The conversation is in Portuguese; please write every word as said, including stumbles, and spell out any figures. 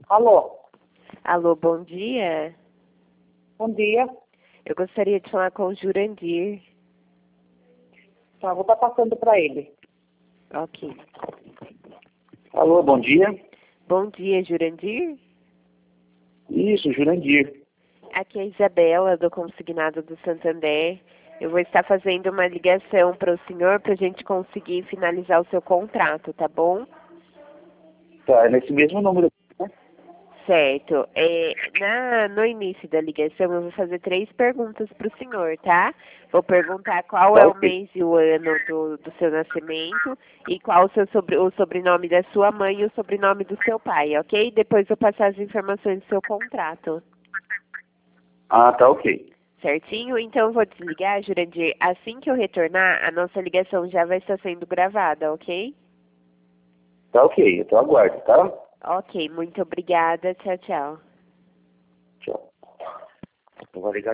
Alô, Alô, bom dia. bom dia. Eu gostaria de falar com o Jurandir. Tá, vou estar passando para ele. Ok. Alô, bom dia. Bom dia, Jurandir. Isso, Jurandir. Aqui é a Isabela, do Consignado do Santander. Eu vou estar fazendo uma ligação para o senhor para a gente conseguir finalizar o seu contrato, tá bom? Tá, é nesse mesmo número, né? Certo. É, na, no início da ligação, eu vou fazer três perguntas para o senhor, tá? Vou perguntar qual Tá é o ok. mês e o ano do, do seu nascimento e qual o, seu sobre, o sobrenome da sua mãe e o sobrenome do seu pai, ok? Depois eu passar as informações do seu contrato. Ah, tá ok. Certinho? Então eu vou desligar, Jurandir. Assim que eu retornar, a nossa ligação já vai estar sendo gravada, ok? Tá ok, eu tô aguardo, tá? Ok, muito obrigada. Tchau, tchau. Tchau. Eu vou ligar.